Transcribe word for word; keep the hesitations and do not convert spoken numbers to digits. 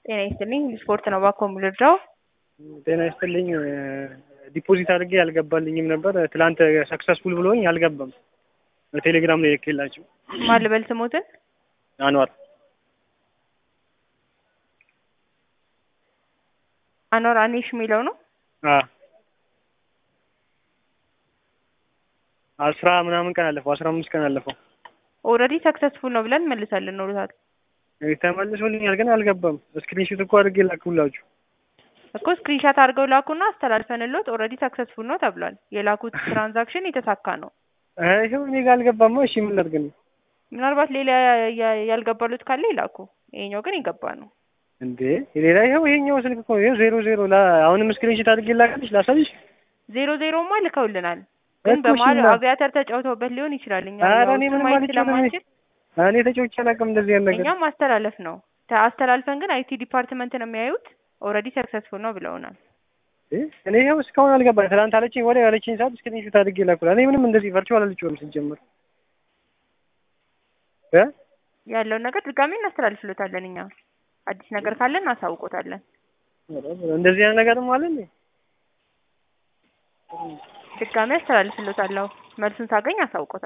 ጤና ይስጥልኝ ስፖርት ነው ባኮ ምልድራው ጤና ይስጥልኝ ዲፖዚት አድርጌ ያልገባልኝም ነበር ትላንት ሰክሰስፉል ብሎኝ አልገባም በቴሌግራም ላይ ልኬላችሁ ማን ልበል ስሞትን አንዋር አንዋር አኒሽ የሚለው ነው አ አስራ ምናምን ቀን አለፈው አስራ አምስት ቀን አለፈው ኦልሬዲ ሰክሰስፉል ነው ብለን መልሳለን ነው ልታል ተመልሶልኛል ግን አልገባም ስክሪንሾት እኮ አድርጌ ላኩላችሁ እኮ ስክሪንሾት አድርገው ላኩና አስተላልፈንልዎት ኦልሬዲ ሰክሰስፉል ነው ተብሏል የላኩት ትራንዛክሽን የተሳካ ነው አይው እኔ ጋር አልገባም እሺ ምን ላድርግ ነው ምናልባት ሌላ ያልገባሉት ካለ ይላኩ ይሄኛው ግን ይገባ ነው እንዴ ሌላ ይሄው ይሄኛው ስልክ እኮ ይሄው ዜሮ ዜሮ ላ አሁንም ስክሪንሾት አድርጌ ላካልሽ ላሳይሽ ዜሮ ዜሮ ማ ልከውልናል ግን በማል አቪያተር ተጫውተውበት ሊሆን ይችላል እኛ ኧረ እኔ ምንም አልችልም እኔ ተጫውቼ አላውቅም እንደዚህ ያለ ነገር እኛም ማስተላለፍ ነው አስተላልፈን ግን አይቲ ዲፓርትመንት ነው የሚያዩት ኦልሬዲ ሰክሰስፉል ነው ብለውናል እኔ ይሄው እስካሁን አልገባኝ ትናንት አለችኝ ወዲያ ያለችኝ ሰዓት ስክሪንሾት አድርጌ ላኩላ እኔ ምንም እንደዚህ ቨርቹዋል አልጨውም ሲጀመር እ ያለው ነገር ድጋሜ እናስተላልፍሎታለን እኛ አዲስ ነገር ካለ እናሳውቆታለን እንደዚህ አይነት ነገርም አለ እንዴ ድጋሜ አስተላልፍሎታለሁ መልሱን ሳገኝ አሳውቆታለሁ